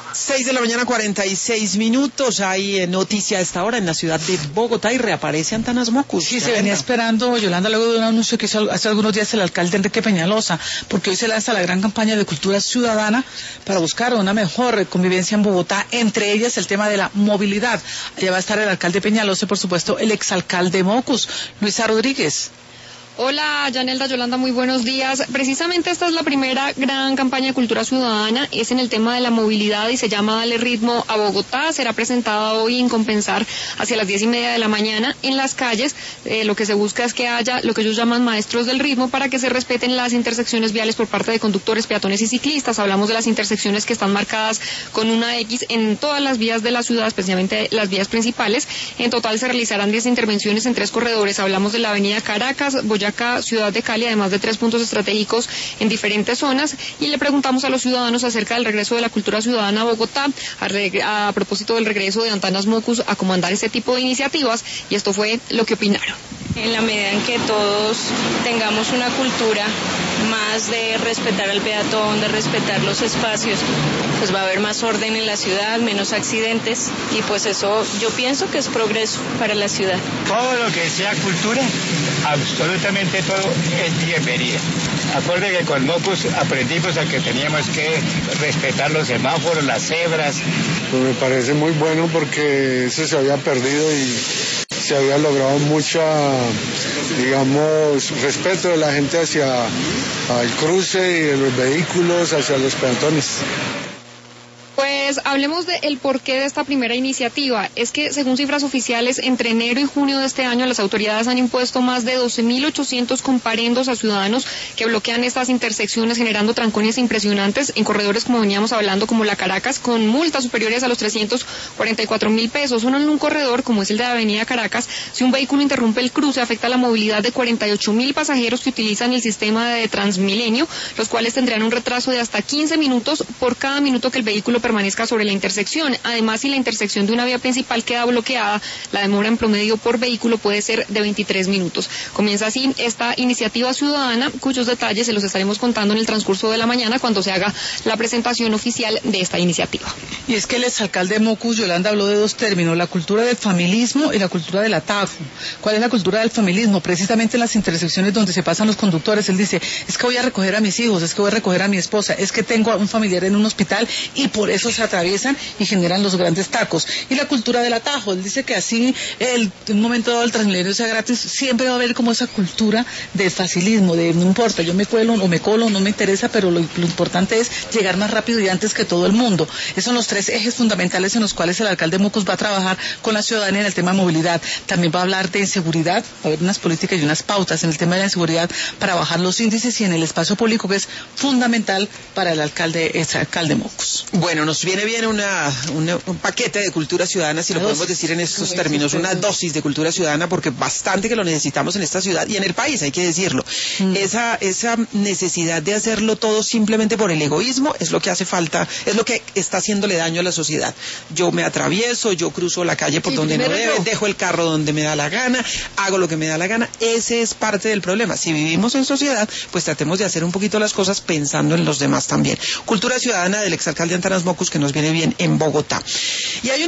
6 de la mañana, 46 minutos. Hay noticia a esta hora en la ciudad de Bogotá y reaparece Antanas Mockus. Sí, se venía esperando, Yolanda, luego de un anuncio que hizo hace algunos días el alcalde Enrique Peñalosa, porque hoy se lanza la gran campaña de cultura ciudadana para buscar una mejor convivencia en Bogotá, entre ellas el tema de la movilidad. Allá va a estar el alcalde Peñalosa y, por supuesto, el exalcalde Mockus, Luisa Rodríguez. Hola, Yanelda, Yolanda, muy buenos días. Precisamente esta es la primera gran campaña de cultura ciudadana, es en el tema de la movilidad y se llama Dale Ritmo a Bogotá. Será presentada hoy en Compensar hacia las 10:30 de la mañana en las calles. Lo que se busca es que haya lo que ellos llaman maestros del ritmo para que se respeten las intersecciones viales por parte de conductores, peatones y ciclistas. Hablamos de las intersecciones que están marcadas con una X en todas las vías de la ciudad, especialmente las vías principales. En total se realizarán 10 intervenciones en 3 corredores. Hablamos de la avenida Caracas, Boyacá, Ciudad de Cali, además de 3 puntos estratégicos en diferentes zonas, y le preguntamos a los ciudadanos acerca del regreso de la cultura ciudadana a Bogotá, a propósito del regreso de Antanas Mockus a comandar este tipo de iniciativas, y esto fue lo que opinaron. En la medida en que todos tengamos una cultura más de respetar al peatón, de respetar los espacios, pues va a haber más orden en la ciudad, menos accidentes, y pues eso yo pienso que es progreso para la ciudad. Todo lo que sea cultura, absolutamente todo es bienvenido. Acuerde que con Mockus aprendimos a que teníamos que respetar los semáforos, las cebras. Pues me parece muy bueno porque eso se había perdido y se había logrado mucha, digamos, respeto de la gente hacia el cruce y de los vehículos, hacia los peatones. Pues hablemos del porqué de esta primera iniciativa. Es que, según cifras oficiales, entre enero y junio de este año las autoridades han impuesto más de 12.800 comparendos a ciudadanos que bloquean estas intersecciones, generando trancones impresionantes en corredores, como veníamos hablando, como la Caracas, con multas superiores a los 344.000 pesos. Uno en un corredor, como es el de la avenida Caracas, si un vehículo interrumpe el cruce, afecta la movilidad de 48.000 pasajeros que utilizan el sistema de Transmilenio, los cuales tendrían un retraso de hasta 15 minutos por cada minuto que el vehículo permanezca sobre la intersección. Además, si la intersección de una vía principal queda bloqueada, la demora en promedio por vehículo puede ser de 23 minutos. Comienza así esta iniciativa ciudadana, cuyos detalles se los estaremos contando en el transcurso de la mañana cuando se haga la presentación oficial de esta iniciativa. Y es que el exalcalde Mockus, Yolanda, habló de 2 términos, la cultura del familismo y la cultura del atajo. ¿Cuál es la cultura del familismo? Precisamente en las intersecciones donde se pasan los conductores. Él dice, es que voy a recoger a mis hijos, es que voy a recoger a mi esposa, es que tengo a un familiar en un hospital y por eso se atraviesan y generan los grandes tacos. Y la cultura del atajo, él dice que así en un momento dado el Transmilenio sea gratis, siempre va a haber como esa cultura del facilismo, de no importa, yo me cuelo o me colo, no me interesa, pero lo importante es llegar más rápido y antes que todo el mundo. Esos son los 3 ejes fundamentales en los cuales el alcalde Mockus va a trabajar con la ciudadanía en el tema de movilidad. También va a hablar de inseguridad, va a haber unas políticas y unas pautas en el tema de la inseguridad para bajar los índices y en el espacio público, que es fundamental para el exalcalde Mockus. Bueno, nos viene bien un paquete de cultura ciudadana, si lo podemos decir en estos términos, una dosis de cultura ciudadana, porque bastante que lo necesitamos en esta ciudad y en el país, hay que decirlo. Esa necesidad de hacerlo todo simplemente por el egoísmo es lo que hace falta, es lo que está haciéndole daño a la sociedad. Yo me atravieso, yo cruzo la calle por donde no debe, dejo el carro donde me da la gana, hago lo que me da la gana. Ese es parte del problema. Si vivimos en sociedad, pues tratemos de hacer un poquito las cosas pensando en los demás también. Cultura ciudadana del exalcalde Antanas Mockus, que nos viene bien en Bogotá. Y hay